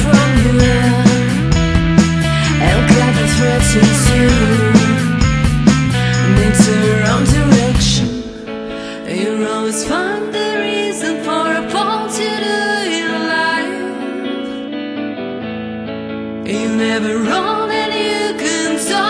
from here. El Capo threatens you. Needs a wrong direction. You always find the reason for a fault you do in life. You never run and you can talk.